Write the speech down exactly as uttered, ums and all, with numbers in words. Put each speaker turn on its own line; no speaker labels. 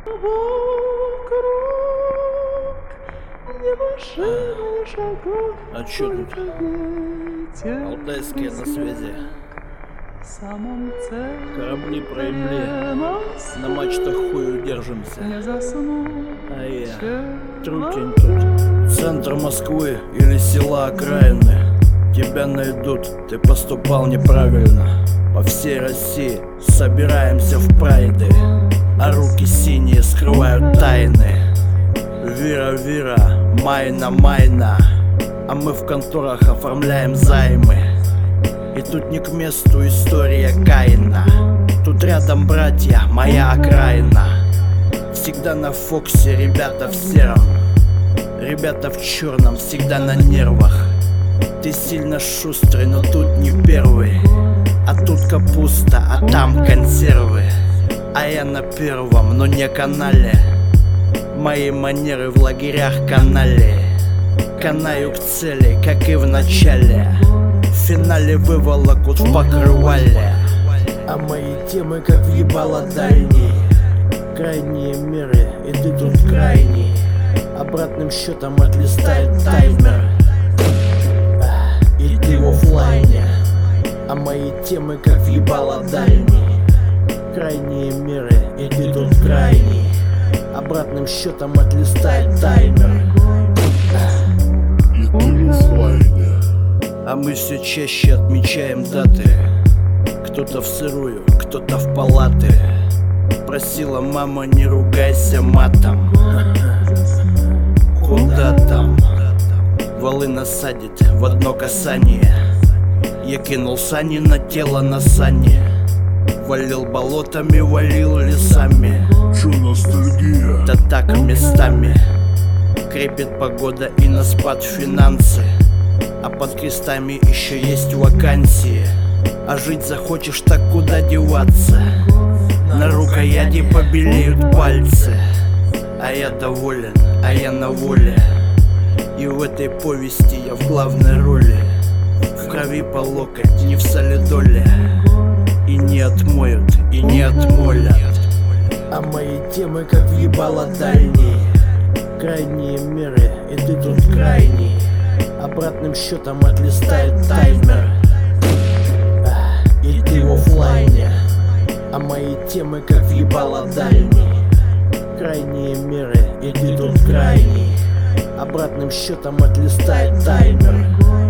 А чё тут? Алтайские на связи. Корабли проебли, на мачтах хуй удержимся. А я трутень тут. Центр Москвы или села окраины. Тебя найдут, ты поступал неправильно. По всей России собираемся в прайды, а руки синие скрывают тайны. Вира-вира, майна-майна, а мы в конторах оформляем займы. И тут не к месту история Каина. Тут рядом братья, моя окраина. Всегда на Фоксе, ребята в сером, ребята в черном, всегда на нервах. Ты сильно шустрый, но тут не первый. А тут капуста, а там консервы. А я на первом, но не канале. Мои манеры в лагерях канали. Канаю к цели, как и в начале. В финале выволокут в покрывале. А мои темы как въебало дальние. Крайние меры, и ты тут крайний. Обратным счетом отлистает таймер. И ты в оффлайне. А мои темы как въебало дальние. Крайние меры, и ты тут крайний. Обратным счетом отлистает таймер.
И ты в оффлайне.
А мы все чаще отмечаем даты. Кто-то в сырую, кто-то в палаты. Просила мама, не ругайся матом. Куда там? Валы насадит в одно касание. Я кинул сани на тело на сани. Валил болотами, валил лесами.
Чё ностальгия?
Да так местами. Крепит погода и на спад финансы. А под крестами еще есть вакансии. А жить захочешь, так куда деваться? На рукояти побелеют пальцы. А я доволен, а я на воле. И в этой повести я в главной роли. В крови по локоть, не в солидоле. И не отмоют, и не отмолят. А мои темы как въебало дальние. Крайние меры, и ты тут крайний. Обратным счетом отлистает таймер. И ты в оффлайне. А мои темы как въебало дальние. Крайние меры, и ты тут крайний. Обратным счетом отлистает таймер.